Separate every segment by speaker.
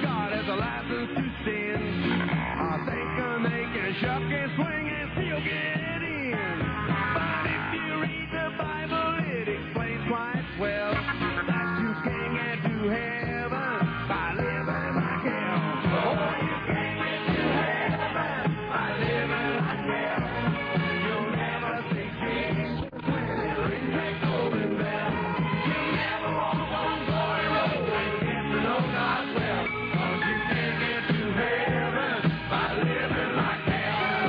Speaker 1: God has a license to sin. They can shuck and swing and still get in. But if you read the Bible, it explains quite well that you can't get to heaven by living like hell. Oh, you can't get to heaven by living like hell. You'll never see Jesus when it rings that golden bell. You'll never walk on glory road and get to know God's well. 'Cause you can't get to heaven by living like hell.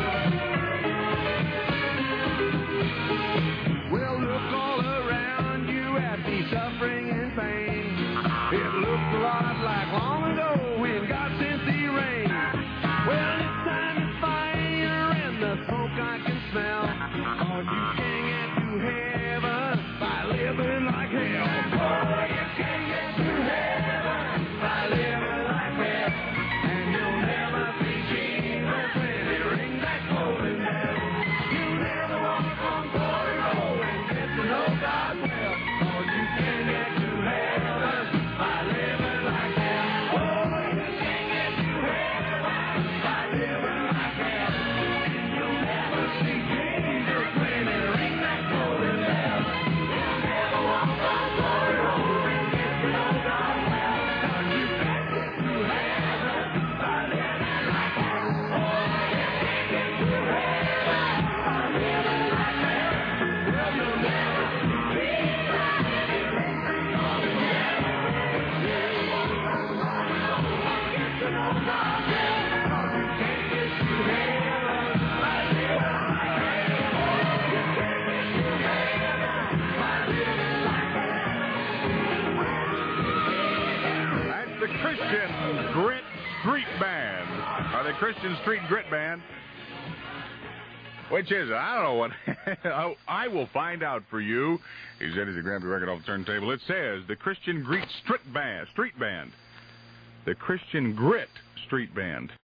Speaker 1: Well, look all around you at the suffering and pain. It looks a lot like long ago when God sent the rain. Well, it's time to fire and the smoke I can smell. 'Cause you can't get to heaven by living like hell. Oh, you can't get to heaven by living like hell. And you'll never see Jesus when he rings that golden bell. You'll never walk on glory road and get to know God well. 'Cause you can't get to heaven by living like hell. Oh, you can't get to heaven by living like hell. And you'll never see Jesus when he rings that golden bell. You'll never walk on glory road and get to know God well. 'Cause you can't get to heaven by living like hell. Oh, you can't get to heaven by living like hell. Well, you'll never see Jesus when he rings that golden bell. You'll never walk on glory road and get to know God well. 'Cause you can't get to heaven by living like hell. Oh, you can't get to heaven by living like hell.
Speaker 2: That's the Christian Grit Street Band. Or the Christian Street Grit Band. Which is it? I don't know what. I will find out for you. He's Eddie's a Grammy record off the turntable. It says the Christian Grit Street Band. The Christian Grit Street Band.